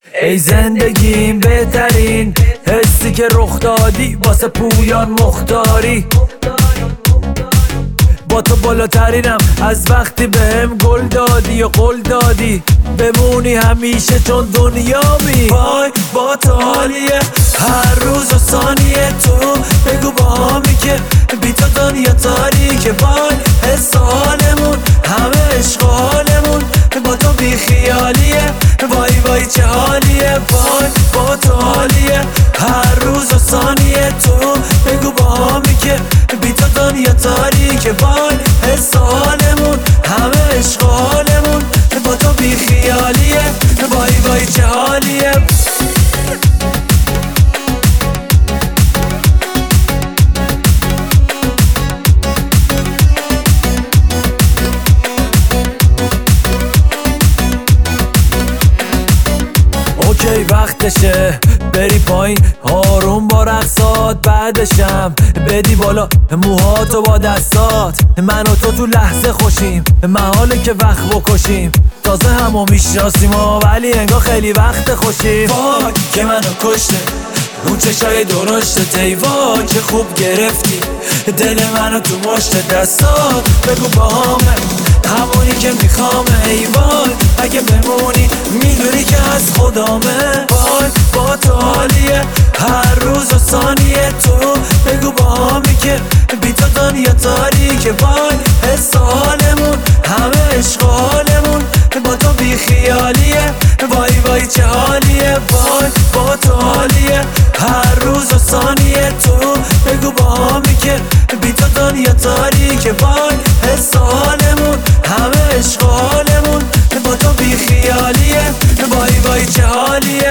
ای زندگیم بهترین حسی که رخ دادی واسه پویان مختاری. با تو بالاترینم از وقتی بهم گل دادی و قول دادی بمونی همیشه چون دنیامی. وای با تو حالیه هر روز و ثانیه، تو بگو با همی که بی تو دنیا تاریکه. وای حس حالمون همه عشق حالمون با تو بی خیالیه. وای وای چه حالیه، وای با تو حالیه هر روز و ثانیه، تو بگو با همی که بی تو دنیا تاریکه. وای حس حالمون همه عشق حالمون با تو بی خیالیه. وای وای چه حالیه. اوکی وقتشه بری پایین آروم با رقصات، بعدشم بدی بالا موهاتو با دستات. من و تو لحظه خوشیم، محاله که وقت بکشیم. تازه همو میشناسیم ولی انگار خیلی وقت خوشیم. وای که منو کشته اون چشای درشت، وای که خوب گرفتی دل منو تو مشت دستات. بگو با همه همونی که میخوامه، ای وای اگه بمونی میدونی که از خدامه. وای با تو حالیه هر روز و ثانیه، تو بگو با همی که بی تو دنیا تاریکه. وای حس حالمون همه عشق حالمون با تو بی خیالیه. وای وای چه حالیه، وای با تو حالیه هر روز و ثانیه، تو بگو با همی که بی تو دنیا تاریکه. وای حس حالمون همه عشق حالمون با تو بی خیالیه. وای وای چه حالیه.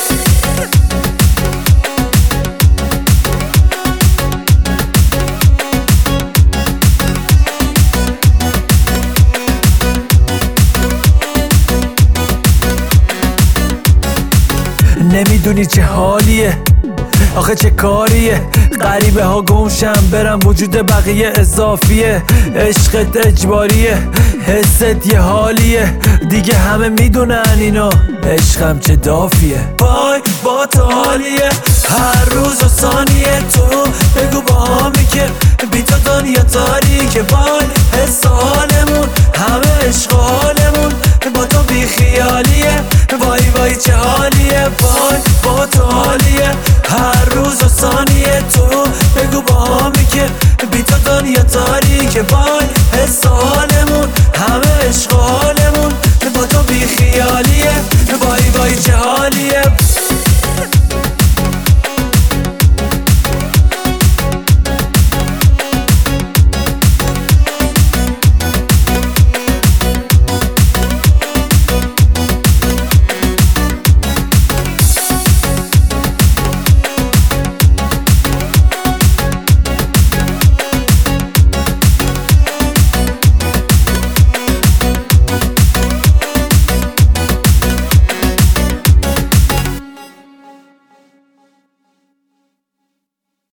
نمیدونی چه حالیه آخه چه کاریه، غریبه ها گمشم برم وجود بقیه اضافیه. عشقت اجباریه حست یه حالیه دیگه همه میدونن اینو، عشقم چه دافیه. وای با تو حالیه هر روز و ثانیه، تو بگو با همی که بی تو دنیا تاریکه. وای حس حالمون همه عشق حالمون با تو بی خیالیه. وای وای چه حالیه، وای با تو حالیه هر روز و ثانیه، تو بگو با همی که بی تو دنیا تاریکه. وای حس حالمون همه عشق حالمون با تو بی خیالیه. وای وای چه حالیه.